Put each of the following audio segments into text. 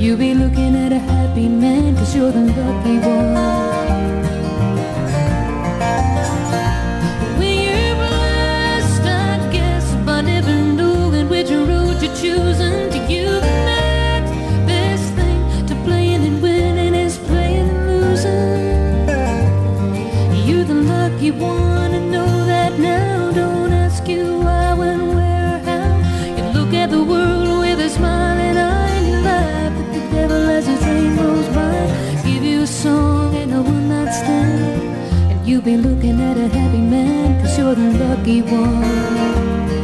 You'll be looking at a happy man, 'cause you're the lucky one. When you're blessed, I guess, by never knowing which road you're choosing. To you, the next best thing to playing and winning is playing and losing. You're the lucky one, and know that now. Don't ask you why, when, where, how. You look at the world with a smiling eye, and you laugh at the devil as his train rolls by. Give you a song and a one-night stand, and you'll be looking at a happy man, 'cause you're the lucky one.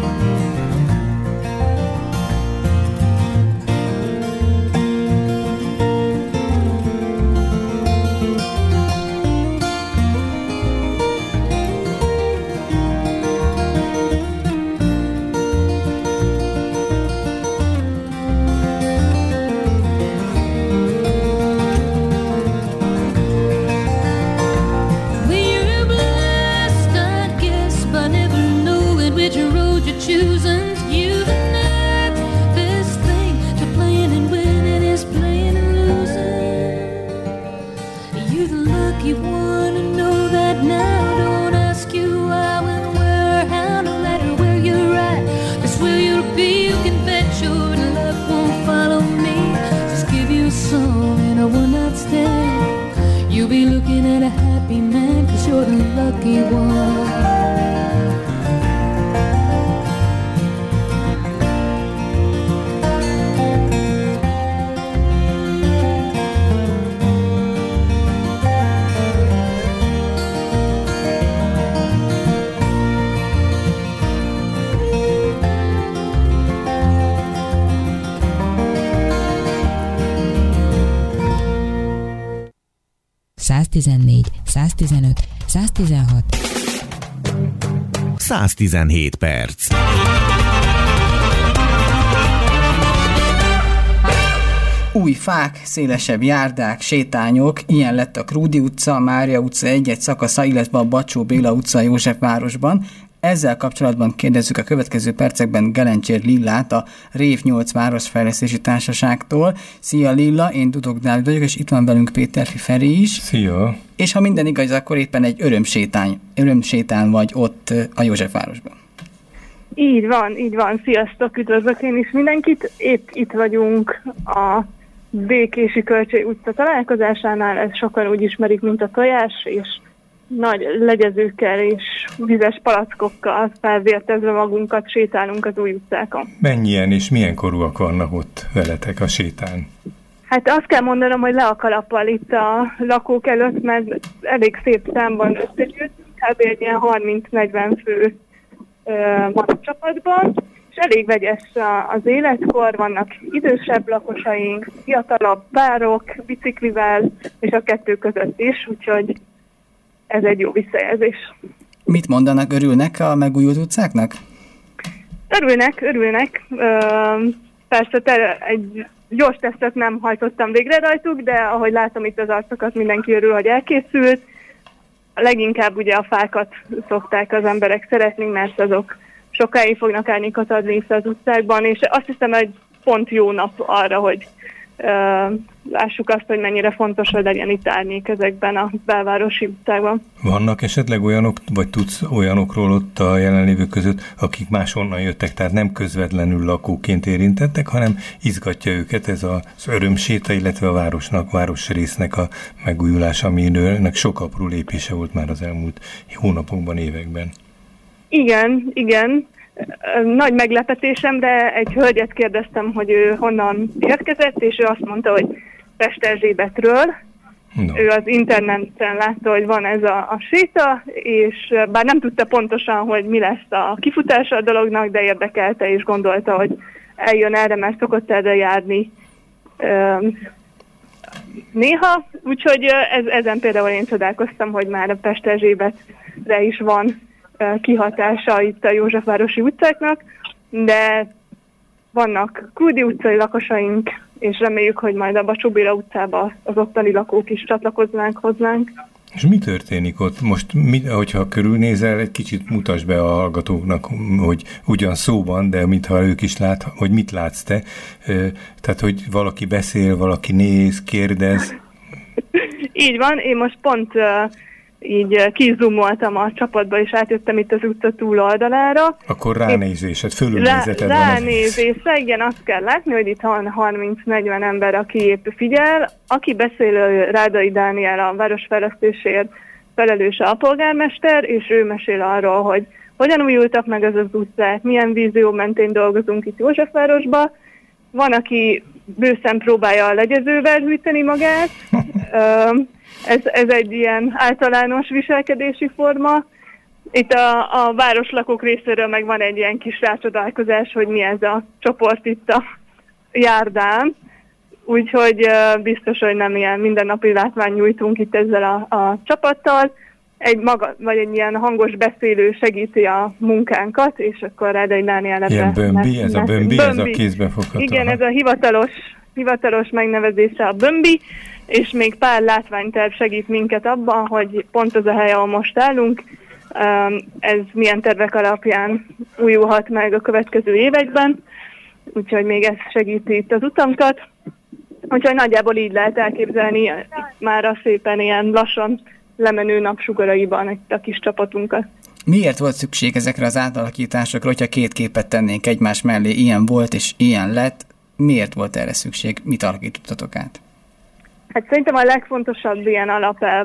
You'll be looking at a happy man, 'cause you're the lucky one. ...114, 115, 116. 117 perc. Új fák, szélesebb járdák, sétányok, ilyen lett a Krúdi utca, Mária utca egy-egy szakasza, illetve a Bacsó Béla utca Józsefvárosban. Ezzel kapcsolatban kérdezzük a következő percekben Gelencsér Lillát, a Rév 8 Városfejlesztési Társaságtól. Szia Lilla, én Dudok Dávid vagyok, és itt van velünk Péterfi Feri is. Szia! És ha minden igaz, akkor éppen egy örömsétán vagy ott a Józsefvárosban. Így van. Sziasztok, üdvözlök én is mindenkit. Épp itt vagyunk a Békési Kölcsey utca találkozásánál, ezt sokan úgy ismerik, mint a tojás, és nagy legyezőkkel és vizes palackokkal felvértezve magunkat sétálunk az új utcákon. Mennyien és milyen korúak vannak ott veletek a sétán? Hát azt kell mondanom, hogy le a kalappal itt a lakók előtt, mert elég szép számban összegyűjtünk, kb. Egy ilyen 30-40 fő csapatban, és elég vegyes az életkor, vannak idősebb lakosaink, fiatalabb párok, biciklivel, és a kettő között is, úgyhogy ez egy jó visszajelzés. Mit mondanak, örülnek a megújult utcáknak? Örülnek. Persze egy gyors tesztet nem hajtottam végre rajtuk, de ahogy látom itt az arcokat, mindenki örül, hogy elkészült. Leginkább ugye a fákat szokták az emberek szeretni, mert azok sokáig fognak árnyékot adni itt az utcákban, és azt hiszem, egy pont jó nap arra, hogy lássuk azt, hogy mennyire fontos, hogy legyen itt árnyék ezekben a belvárosi utcákban. Vannak esetleg olyanok, vagy tudsz olyanokról ott a jelenlévők között, akik máshonnan jöttek, tehát nem közvetlenül lakóként érintettek, hanem izgatja őket ez az örömséta, illetve a városrésznek a megújulása, aminek sok apró lépése volt már az elmúlt hónapokban, években. Igen. Nagy meglepetésemre egy hölgyet kérdeztem, hogy ő honnan érkezett, és ő azt mondta, hogy Pesterzsébetről. No. Ő az interneten látta, hogy van ez a séta, és bár nem tudta pontosan, hogy mi lesz a kifutása a dolognak, de érdekelte, és gondolta, hogy eljön erre, mert szokott erre járni néha. Úgyhogy ezen például én csodálkoztam, hogy már a Pesterzsébetre is van kihatása itt a józsefvárosi utcáknak, de vannak Krúdi utcai lakosaink, és reméljük, hogy majd a Bacsó Béla utcába az ottani lakók is csatlakoznánk hozzánk. És mi történik ott? Most, hogyha körülnézel, egy kicsit mutasd be a hallgatóknak, hogy ugyan szóban, de mintha ők is hogy mit látsz te. Tehát, hogy valaki beszél, valaki néz, kérdez. Így van, én most pont így kizumoltam a csapatba, és átjöttem itt az utca túloldalára. Akkor ránézésed, fölülnézeted van. Ránézésre, igen, azt kell látni, hogy itt van 30-40 ember, aki épp figyel. Aki beszél, Rádai Dániel, a városfejlesztésért felelős alpolgármester, és ő mesél arról, hogy hogyan újultak meg az utcák, milyen vízió mentén dolgozunk itt Józsefvárosba. Van, aki bőszen próbálja a legyezővel hűteni magát. Ez egy ilyen általános viselkedési forma. Itt a városlakók részéről meg van egy ilyen kis rácsodálkozás, hogy mi ez a csoport itt a járdán. Úgyhogy biztos, hogy nem ilyen mindennapi látvány nyújtunk itt ezzel a csapattal. Egy ilyen hangos beszélő segíti a munkánkat, és akkor Rádai Dániel ebben... Ilyen bömbi, ez a bömbi, ez a kézbefogható. Igen, ez a hivatalos megnevezése a bömbi, és még pár látványterv segít minket abban, hogy pont az a hely, ahol most állunk, ez milyen tervek alapján újulhat meg a következő években, úgyhogy még ez segíti itt az utunkat. Úgyhogy nagyjából így lehet elképzelni már a szépen ilyen lassan lemenő napsugaraiban itt a kis csapatunkat. Miért volt szükség ezekre az átalakításokra, hogyha két képet tennénk egymás mellé, ilyen volt és ilyen lett? Miért volt erre szükség? Mit alakítottatok át? Hát szerintem a legfontosabb ilyen alapelv,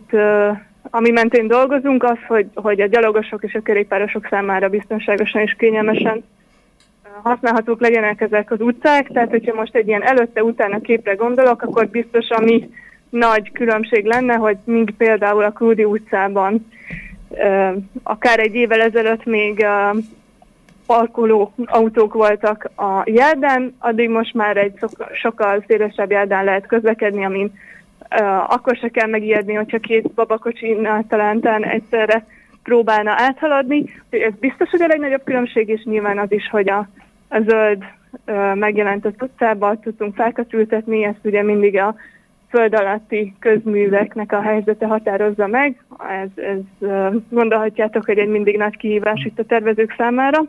ami mentén dolgozunk, az, hogy a gyalogosok és a kerékpárosok számára biztonságosan és kényelmesen használhatók legyenek ezek az utcák. Tehát, hogyha most egy ilyen előtte-utána képre gondolok, akkor biztos, ami nagy különbség lenne, hogy míg például a Krúdi utcában akár egy évvel ezelőtt még parkoló autók voltak a járdán, addig most már egy sokkal szélesebb járdán lehet közlekedni, amin akkor se kell megijedni, hogyha két babakocsinnal talán egyszerre próbálna áthaladni. Ez biztos, hogy a legnagyobb különbség, és nyilván az is, hogy a zöld megjelent az utcában, tudtunk fákat ültetni, ezt ugye mindig a föld alatti közműveknek a helyzete határozza meg. Ez gondolhatjátok, hogy egy mindig nagy kihívás itt a tervezők számára.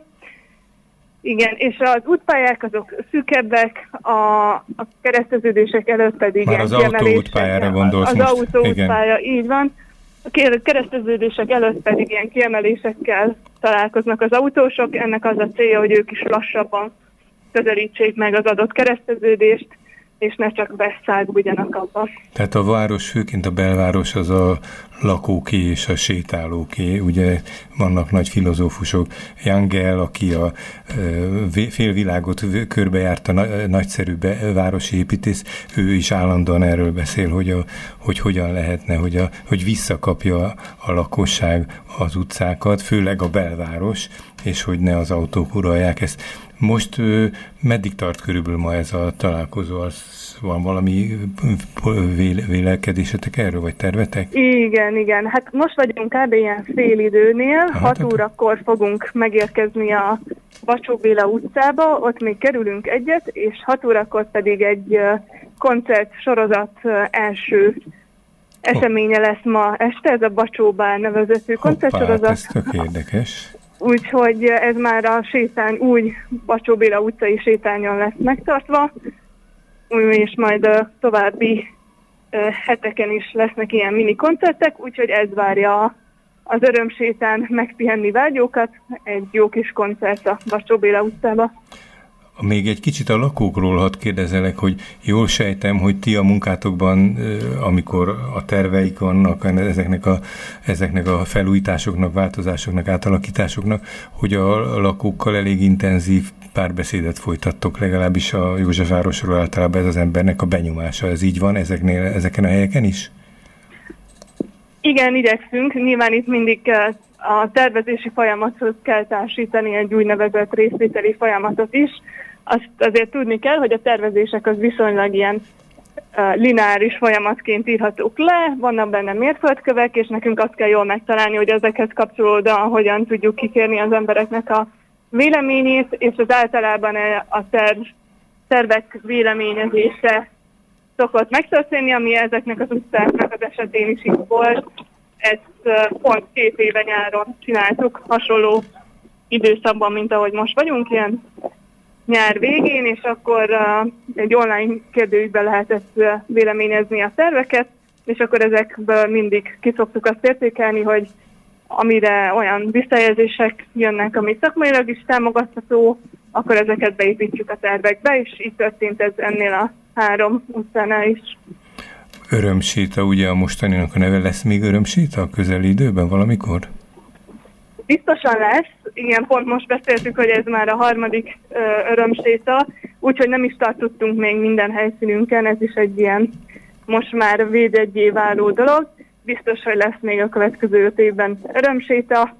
Igen, és az útpályák azok szűkebbek, a kereszteződések előtt pedig már az autóútpályára gondolsz. Az autóútpálya, így van. A kereszteződések előtt pedig ilyen kiemelésekkel találkoznak az autósok. Ennek az a célja, hogy ők is lassabban közelítsék meg az adott kereszteződést, és ne csak beszállguljanak abba. Tehát a város, főként a belváros, az a lakóké és a sétálóké. Ugye vannak nagy filozófusok, Jangel, aki a félvilágot körbejárta, nagyszerű városi építész, ő is állandóan erről beszél, hogy hogyan lehetne, hogy visszakapja a lakosság az utcákat, főleg a belváros, és hogy ne az autók uralják ezt. Most meddig tart körülbelül ma ez a találkozó? Van valami vélekedésetek erről, vagy tervetek? Igen. Hát most vagyunk kb. Ilyen félidőnél, 6 órakor fogunk megérkezni a Bacsó Béla utcába, ott még kerülünk egyet, és 6 órakor pedig egy koncert sorozat első eseménye lesz ma este, ez a Bacsó Bál nevezetű koncertsorozat. Ez tök érdekes. Úgyhogy ez már a új Bacsó Béla utcai sétányon lesz megtartva, és majd a további heteken is lesznek ilyen mini koncertek, úgyhogy ez várja az örömsétán megpihenni vágyókat, egy jó kis koncert a Bacsó Béla utcába. Még egy kicsit a lakókról hadd kérdezelek, hogy jól sejtem, hogy ti a munkátokban, amikor a terveik vannak ezeknek a felújításoknak, változásoknak, átalakításoknak, hogy a lakókkal elég intenzív párbeszédet folytattok, legalábbis a Józsefvárosról általában ez az embernek a benyomása. Ez így van ezeken a helyeken is? Igen, igyekszünk. Nyilván itt mindig a tervezési folyamathoz kell társítani egy úgynevezett részvételi folyamatot is. Azt azért tudni kell, hogy a tervezések az viszonylag ilyen lineáris folyamatként írhatók le, vannak benne mérföldkövek, és nekünk azt kell jól megtalálni, hogy ezekhez kapcsolódóan hogyan tudjuk kikérni az embereknek a véleményét, és az általában a tervek véleményezése szokott megtörténni, ami ezeknek az utcáknak az esetén is így volt. Ezt pont 2 éve nyáron csináltuk, hasonló időszakban, mint ahogy most vagyunk, ilyen nyár végén, és akkor egy online kérdőjükben lehetett véleményezni a terveket, és akkor ezekből mindig ki szoktuk azt értékelni, hogy amire olyan visszajelzések jönnek, ami szakmailag is támogatható, akkor ezeket beépítjük a tervekbe, és így történt ez ennél a 3 utcánál is. Örömséta, ugye a mostaninak a neve, lesz még Örömséta a közeli időben valamikor? Biztosan lesz, igen, pont most beszéltük, hogy ez már a 3. örömséta, úgyhogy nem is tartottunk még minden helyszínünken, ez is egy ilyen most már védjeggyé váló dolog. Biztos, hogy lesz még a következő 5 évben örömséta.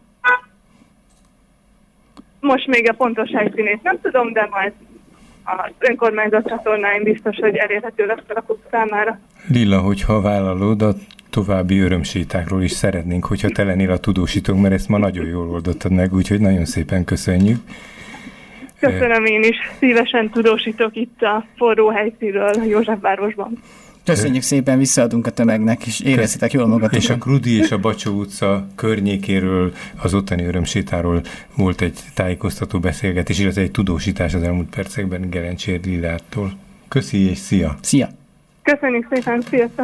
Most még a pontos helyszínét nem tudom, de majd az önkormányzat csatornáin biztos, hogy elérhető lesz a lakók számára. Lilla, hogyha vállalod, a további örömsétákról is szeretnénk, hogyha te lennél a tudósítónk, mert ezt ma nagyon jól oldottad meg, úgyhogy nagyon szépen köszönjük. Köszönöm én is, szívesen tudósítok itt a forró helyszínről Józsefvárosban. Köszönjük szépen, visszaadunk a tömegnek, és érezhetek jól magatokat. És a Krudi és a Bacsó utca környékéről, az ottani örömsétáról volt egy tájékoztató beszélgetés, illetve egy tudósítás az elmúlt percekben Gerencsér Lillától. Köszi és szia! Szia! Köszönjük szépen, sziasztok!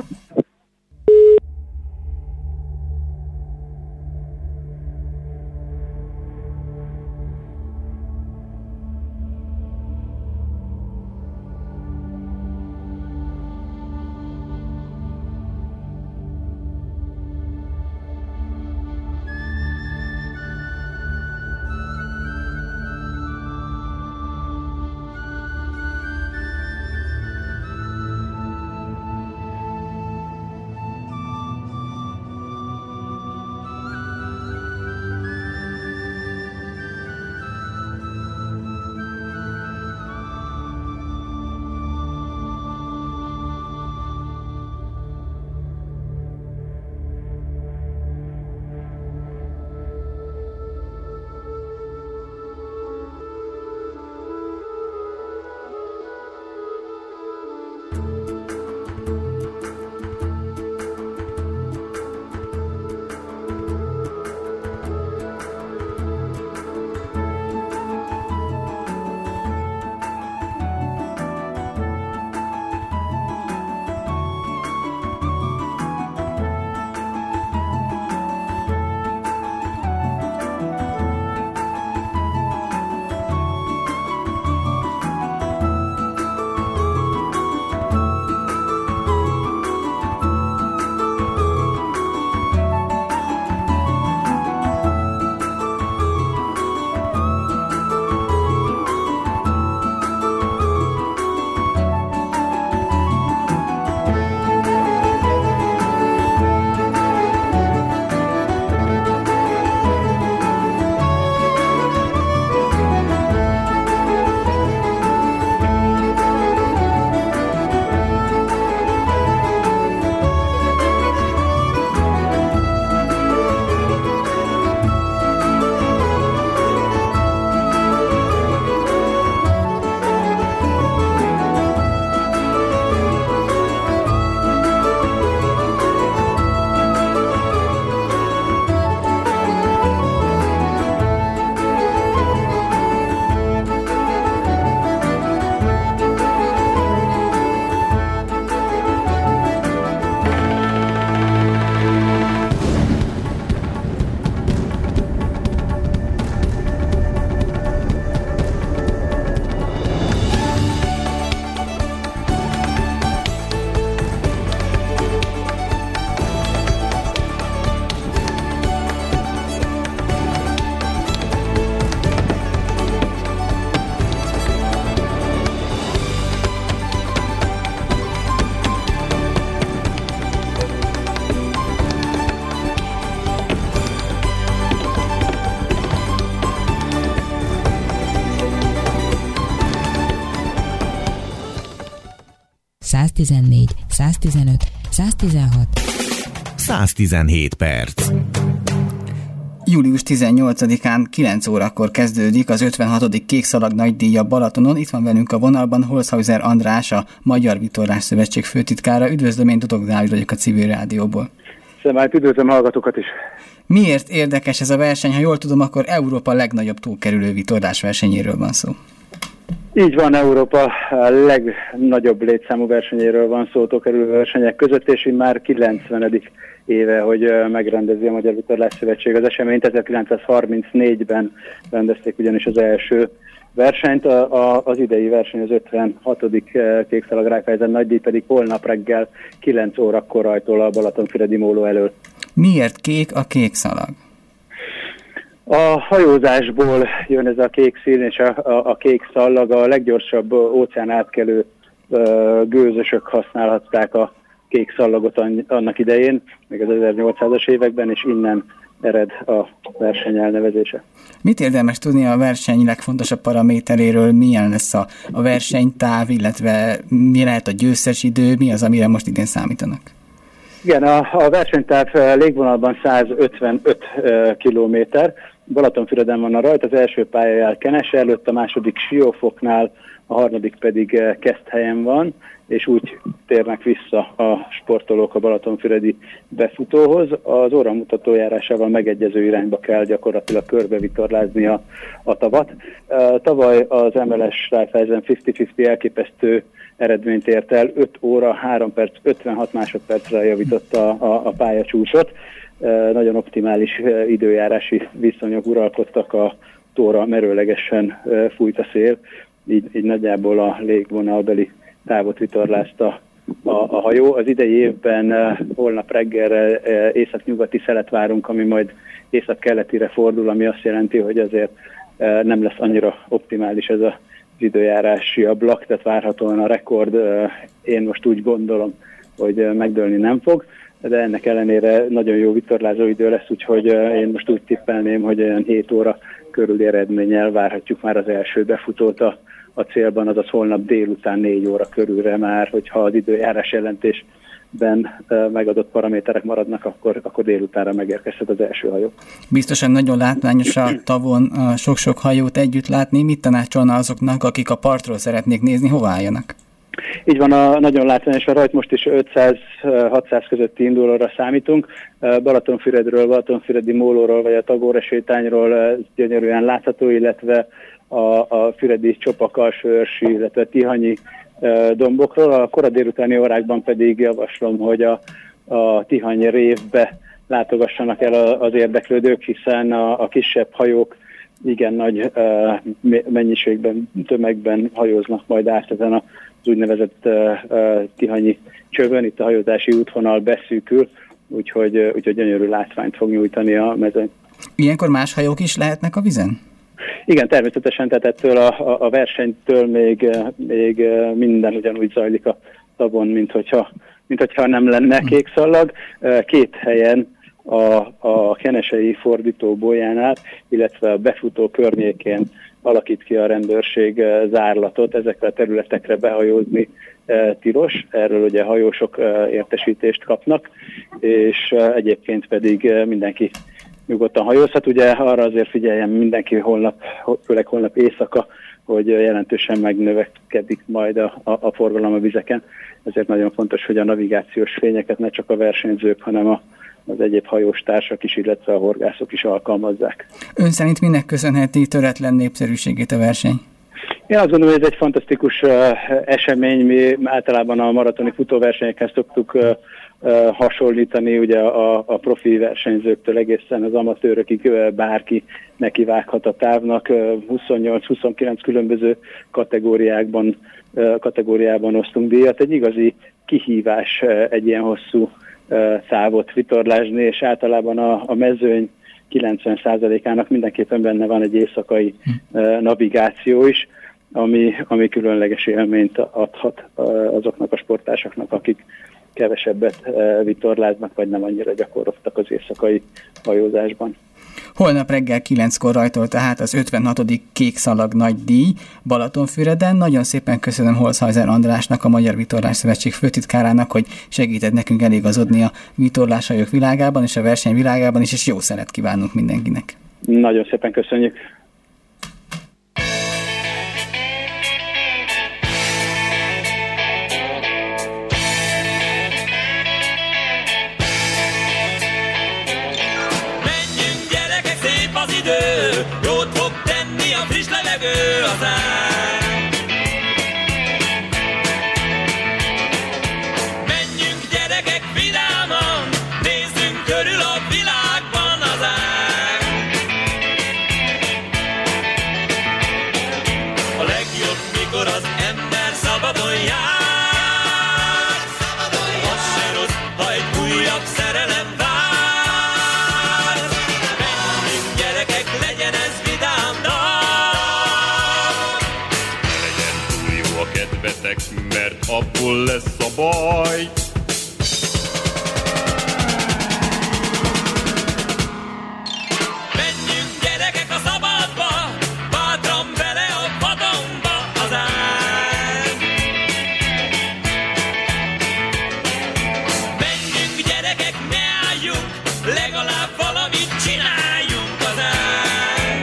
...114, 115, 116... 117 perc. Július 18-án 9 órakor kezdődik az 56. Kékszalag nagydíja Balatonon. Itt van velünk a vonalban Holzhauser András, a Magyar Vitorlás Szövetség főtitkára. Üdvözlöm, én Dudok Dávid vagyok a Civil Rádióból. Szemált, üdvözlöm hallgatókat is. Miért érdekes ez a verseny? Ha jól tudom, akkor Európa legnagyobb túlkerülő vitorlás versenyéről van szó. Így van, Európa legnagyobb létszámú versenyéről van szó túlkerülő versenyek között, és már 90. éve, hogy megrendezi a Magyar Vitorlás Szövetség az eseményt. 1934-ben rendezték ugyanis az első versenyt, az idei verseny az 56. Kékszalag Raiffeisen nagydíj pedig holnap reggel 9 órakor rajtol a Balatonfüredi móló elől. Miért kék a kékszalag? A hajózásból jön ez a kék szín és a kék szallag. A leggyorsabb óceán átkelő gőzösök használhatták a kék szallagot annak idején, még az 1800-as években, és innen ered a verseny elnevezése. Mit érdemes tudni a verseny legfontosabb paraméteréről? Milyen lesz a versenytáv, illetve mi lehet a győztes idő, mi az, amire most idén számítanak? Igen, a versenytáv légvonalban 155 kilométer. Balatonfüreden van a rajt, az első pályajár Kenese előtt, a második Siófoknál, a harmadik pedig Keszthelyen van, és úgy térnek vissza a sportolók a Balatonfüredi befutóhoz. Az óramutató járásával megegyező irányba kell gyakorlatilag körbevitorlázni a tavat. Tavaly az MLS Raiffeisen 50-50 elképesztő eredményt ért el, 5 óra, 3 perc, 56 másodpercre javította a pályacsúcsot. Nagyon optimális időjárási viszonyok uralkodtak, a tóra merőlegesen fújt a szél, így nagyjából a légvonalbeli távot vitorlázta a hajó. Az idei évben holnap reggelre északnyugati szelet várunk, ami majd észak-keletire fordul, ami azt jelenti, hogy azért nem lesz annyira optimális ez az időjárási ablak, tehát várhatóan a rekord, én most úgy gondolom, hogy megdőlni nem fog, de ennek ellenére nagyon jó vitorlázó idő lesz, úgyhogy én most úgy tippelném, hogy olyan 7 óra körüli eredménnyel várhatjuk már az első befutót a célban, azaz holnap délután 4 óra körülre már, hogyha az időjárás jelentésben megadott paraméterek maradnak, akkor délutánra megérkezhet az első hajó. Biztosan nagyon látványos a tavon sok-sok hajót együtt látni. Mit tanácsolna azoknak, akik a partról szeretnék nézni, hova álljanak? Így van, nagyon látványos a rajt, most is 500-600 közötti indulóra számítunk. Balatonfüredről, Balatonfüredi mólóról vagy a Tagore sétányról gyönyörűen látható, illetve a füredi Csopak, Alsó-Őrsi, illetve Tihanyi dombokról. A kora délutáni órákban pedig javaslom, hogy a Tihanyi révbe látogassanak el az érdeklődők, hiszen a kisebb hajók igen nagy mennyiségben, tömegben hajóznak majd át ezen az úgynevezett Tihanyi csövön, itt a hajózási útvonal beszűkül, úgyhogy gyönyörű látványt fog nyújtani a mezőny. Ilyenkor más hajók is lehetnek a vízen? Igen, természetesen, tehát ettől a versenytől még minden ugyanúgy zajlik a tavon, mint hogyha nem lenne kékszallag. 2 helyen a kenesei fordítóbolyánál, illetve a befutó környékén alakít ki a rendőrség zárlatot, ezekre a területekre behajózni tilos, erről ugye hajósok értesítést kapnak, és egyébként pedig mindenki nyugodtan hajózhat. Ugye arra azért figyeljen mindenki főleg holnap éjszaka, hogy jelentősen megnövekedik majd a forgalom a vizeken. Ezért nagyon fontos, hogy a navigációs fényeket ne csak a versenyzők, hanem az egyéb hajóstársak is, illetve a horgászok is alkalmazzák. Ön szerint minek köszönheti töretlen népszerűségét a verseny? Én azt gondolom, hogy ez egy fantasztikus esemény. Mi általában a maratoni futóversenyekhez szoktuk hasonlítani, ugye a profi versenyzőktől egészen az amatőrökig bárki nekivághat a távnak. 28-29 különböző kategóriában osztunk díjat. Egy igazi kihívás egy ilyen hosszú távot vitorlázni, és általában a mezőny 90%-ának mindenképpen benne van egy éjszakai navigáció is, ami különleges élményt adhat azoknak a sporttársaknak, akik kevesebbet vitorláznak, vagy nem annyira gyakoroltak az éjszakai hajózásban. Holnap reggel 9-kor rajtol tehát az 56. Kék Szalag nagy díj Balatonfüreden. Nagyon szépen köszönöm Holzhauser Andrásnak, a Magyar Vitorlás Szövetség főtitkárának, hogy segíted nekünk eligazodni a vitorláshajók világában és a verseny világában is, és jó szeret kívánunk mindenkinek. Nagyon szépen köszönjük. Jót fog tenni a friss levegő az ár. Menjünk gyerekek vidáman, nézzünk körül a világban az ár. A legjobb, mikor az ember szabadon jár. Az se rossz, ha egy újabb szerelem vár. Mert abból lesz a baj. Menjünk gyerekek a szabadba, bátran bele a vadonba az ár. Menjünk gyerekek, ne álljunk, legalább valamit csináljunk az ár.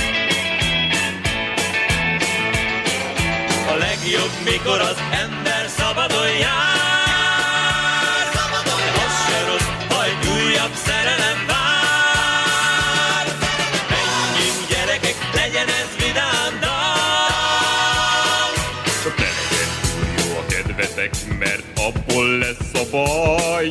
A legjobb, mikor az ember szabadon jár. Az se rossz, ha egy újabb szerelem vár. Menjünk gyerekek, legyen ez vidám dal. Csak ne legyen túl jó a kedvetek, mert abból lesz a baj.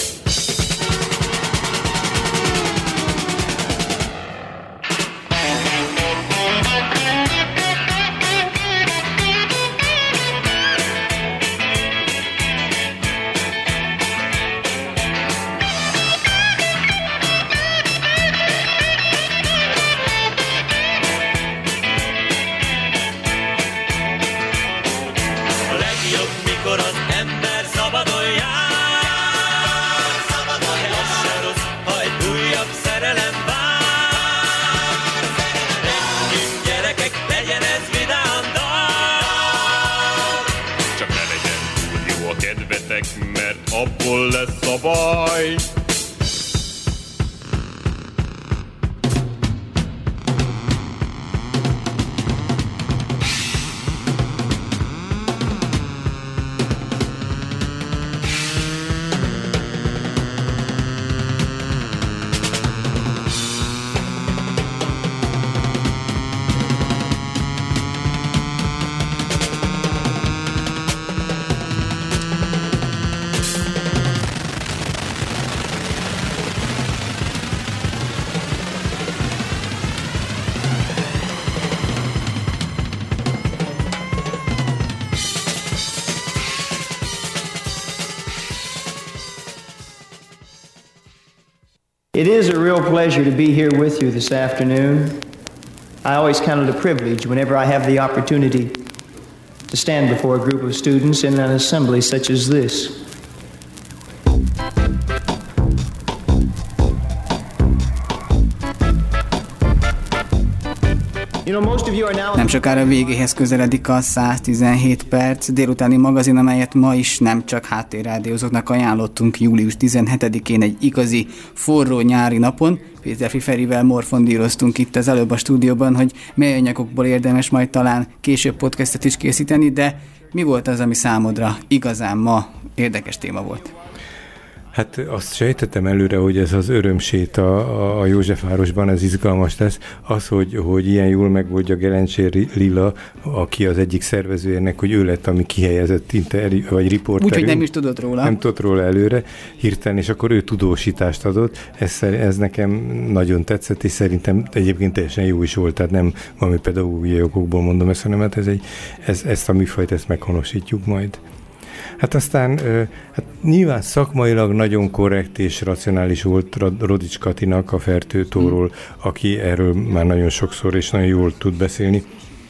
Mert abból lesz a baj. It is a real pleasure to be here with you this afternoon. I always count it a privilege whenever I have the opportunity to stand before a group of students in an assembly such as this. Nem sokára végéhez közeledik a 117 perc délutáni magazin, amelyet ma is nem csak háttérrádiózóknak ajánlottunk július 17-én egy igazi forró nyári napon. Péter Ferivel morfondíroztunk itt az előbb a stúdióban, hogy mely anyagokból érdemes majd talán később podcastet is készíteni, de mi volt az, ami számodra igazán ma érdekes téma volt? Hát azt sejtettem előre, hogy ez az örömséta a Józsefvárosban, ez izgalmas lesz. Az, hogy ilyen jól megoldja Gelencsér Lilla, aki az egyik szervezője ennek, hogy ő lett, ami kihelyezett vagy riporterünk. Úgyhogy nem is tudott róla. Nem tudott róla előre hirtelen, és akkor ő tudósítást adott. Ez nekem nagyon tetszett, és szerintem egyébként teljesen jó is volt, tehát nem valami pedagógiai okokból mondom ezt, hanem hát ezt a műfajt, ezt meghonosítjuk majd. Hát aztán nyilván szakmailag nagyon korrekt és racionális volt Rodics Katinak a Fertőtóról, aki erről már nagyon sokszor és nagyon jól tud beszélni.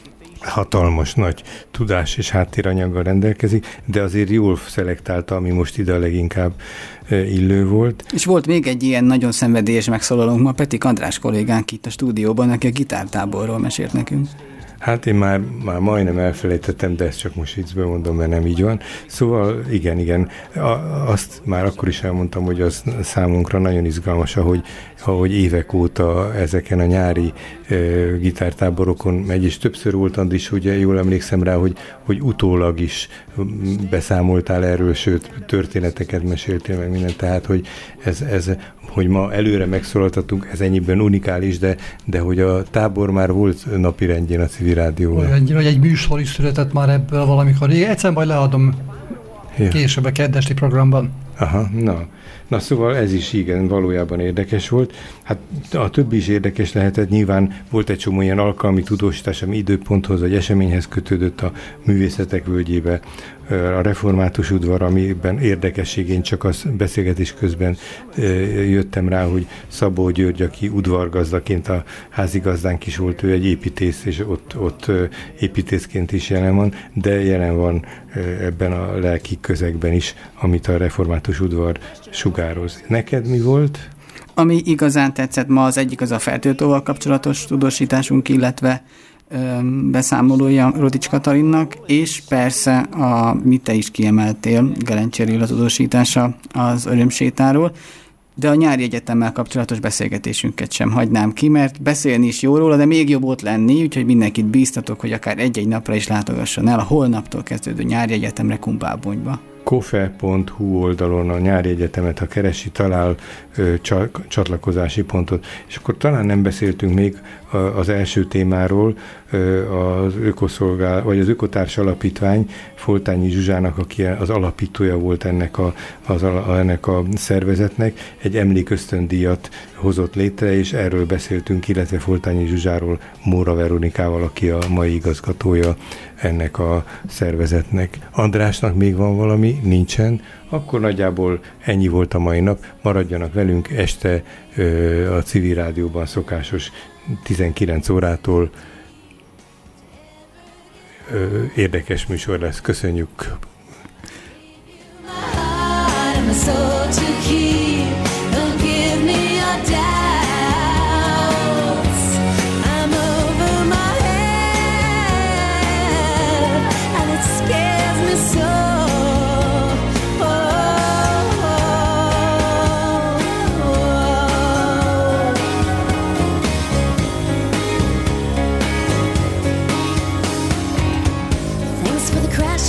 hatalmas nagy tudás és háttéranyaggal rendelkezik, de azért jól szelektálta, ami most ide a leginkább illő volt. És volt még egy ilyen nagyon szenvedélyes megszólalónk ma, Petik András kollégánk itt a stúdióban, aki a gitártáborról mesélt nekünk. Hát én már majdnem elfelejtettem, de ezt csak most viccből mondom, mert nem így van. Szóval igen, azt már akkor is elmondtam, hogy az számunkra nagyon izgalmas, ahogy évek óta ezeken a nyári gitártáborokon megy, és többször volt, Andris, ugye jól emlékszem rá, hogy utólag is beszámoltál erről, sőt, történeteket meséltél meg mindent, tehát, hogy ez hogy ma előre megszólaltatunk, ez ennyiben unikális, de hogy a tábor már volt napirendjén a Civil Rádióban. Hogy egy műsor is született már ebből valamikor. Egyszerűen majd leadom később a keddesti programban. Aha, na szóval ez is igen, valójában érdekes volt. Hát a többi is érdekes lehetett, nyilván volt egy csomó ilyen alkalmi tudósítás, ami időponthoz vagy eseményhez kötődött a Művészetek Völgyébe, a Református udvar, amiben érdekességén csak a beszélgetés közben jöttem rá, hogy Szabó György, aki udvargazdaként a házigazdánk is volt, ő egy építész, és ott építészként is jelen van, de jelen van ebben a lelki közegben is, amit a Református udvar sugároz. Neked mi volt? Ami igazán tetszett ma, az egyik az a Fertőtóval kapcsolatos tudósításunk, illetve beszámolója Rodics Katalinnak, és persze, amit te is kiemeltél, Gelencsér Gyula tudósítása az örömsétáról, de a nyári egyetemmel kapcsolatos beszélgetésünket sem hagynám ki, mert beszélni is jó róla, de még jobb ott lenni, úgyhogy mindenkit bíztatok, hogy akár egy-egy napra is látogasson el a holnaptól kezdődő nyári egyetemre Kumpábonyba. kofe.hu oldalon a nyári egyetemet, ha keresi, talál csatlakozási pontot. És akkor talán nem beszéltünk még az első témáról, az Ökoszolgál, vagy az Ökotárs Alapítvány Foltányi Zsuzsának, aki az alapítója volt ennek a szervezetnek, egy emlékösztöndíjat hozott létre, és erről beszéltünk, illetve Foltányi Zsuzsáról Móra Veronikával, aki a mai igazgatója ennek a szervezetnek. Andrásnak még van valami? Nincsen. Akkor nagyjából ennyi volt a mai nap. Maradjanak velünk este a Civil Rádióban szokásos 19 órától. Érdekes műsor lesz. Köszönjük!